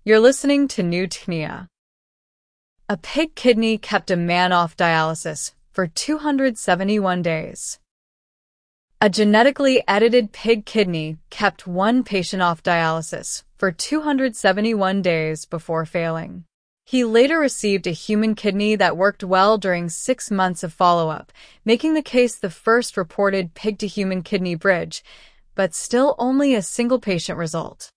You're listening to New Tchnia. A pig kidney kept a man off dialysis for 271 days. A genetically edited pig kidney kept one patient off dialysis for 271 days before failing. He later received a human kidney that worked well during 6 months of follow-up, making the case the first reported pig-to-human kidney bridge, but still only a single patient result.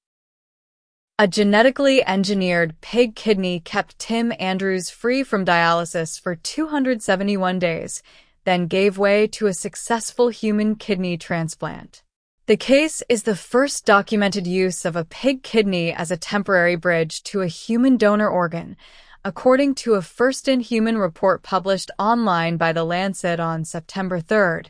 A genetically engineered pig kidney kept Tim Andrews free from dialysis for 271 days, then gave way to a successful human kidney transplant. The case is the first documented use of a pig kidney as a temporary bridge to a human donor organ, according to a first-in-human report published online by The Lancet on September 3,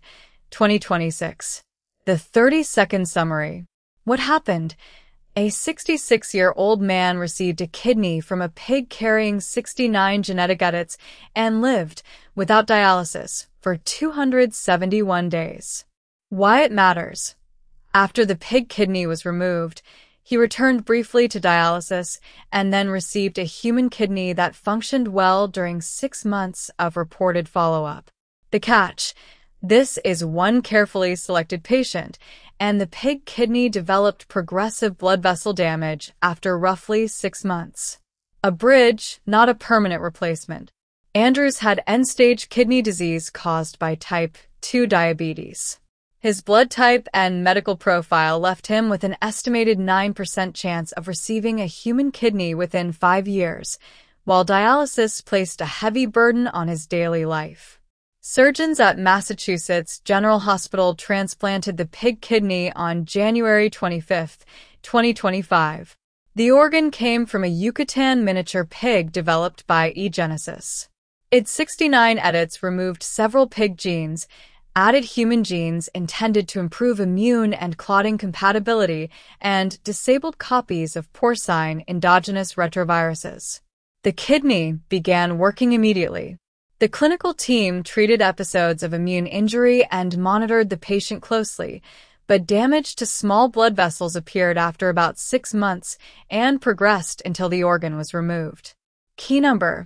2026. The 30-second summary. What happened? A 66-year-old man received a kidney from a pig carrying 69 genetic edits and lived, without dialysis, for 271 days. Why it matters. After the pig kidney was removed, he returned briefly to dialysis and then received a human kidney that functioned well during 6 months of reported follow-up. The catch: this is one carefully selected patient, and the pig kidney developed progressive blood vessel damage after roughly 6 months. A bridge, not a permanent replacement. Andrews had end-stage kidney disease caused by type 2 diabetes. His blood type and medical profile left him with an estimated 9% chance of receiving a human kidney within 5 years, while dialysis placed a heavy burden on his daily life. Surgeons at Massachusetts General Hospital transplanted the pig kidney on January 25, 2025. The organ came from a Yucatan miniature pig developed by eGenesis. Its 69 edits removed several pig genes, added human genes intended to improve immune and clotting compatibility, and disabled copies of porcine endogenous retroviruses. The kidney began working immediately. The clinical team treated episodes of immune injury and monitored the patient closely, but damage to small blood vessels appeared after about 6 months and progressed until the organ was removed. Key number: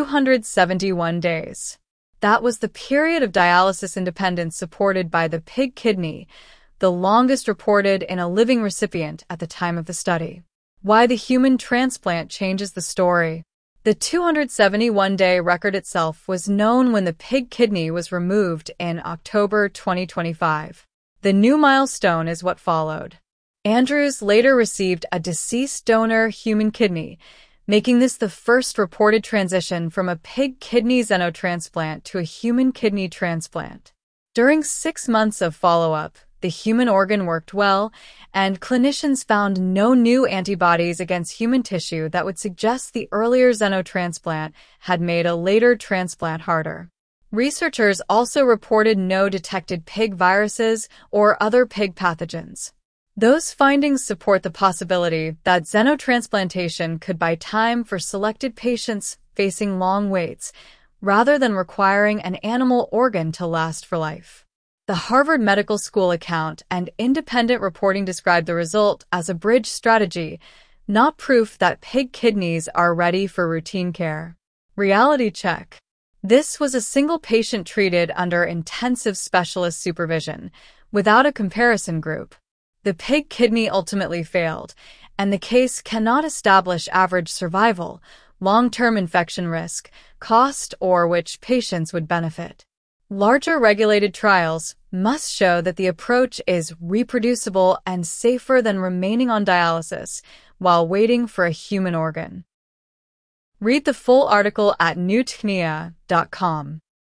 271 days. That was the period of dialysis independence supported by the pig kidney, the longest reported in a living recipient at the time of the study. Why the human transplant changes the story. The 271-day record itself was known when the pig kidney was removed in October 2025. The new milestone is what followed. Andrews later received a deceased donor human kidney, making this the first reported transition from a pig kidney xenotransplant to a human kidney transplant. During 6 months of follow-up, the human organ worked well, and clinicians found no new antibodies against human tissue that would suggest the earlier xenotransplant had made a later transplant harder. Researchers also reported no detected pig viruses or other pig pathogens. Those findings support the possibility that xenotransplantation could buy time for selected patients facing long waits, rather than requiring an animal organ to last for life. The Harvard Medical School account and independent reporting described the result as a bridge strategy, not proof that pig kidneys are ready for routine care. Reality check. This was a single patient treated under intensive specialist supervision, without a comparison group. The pig kidney ultimately failed, and the case cannot establish average survival, long-term infection risk, cost, or which patients would benefit. Larger regulated trials must show that the approach is reproducible and safer than remaining on dialysis while waiting for a human organ. Read the full article at newtchnia.com.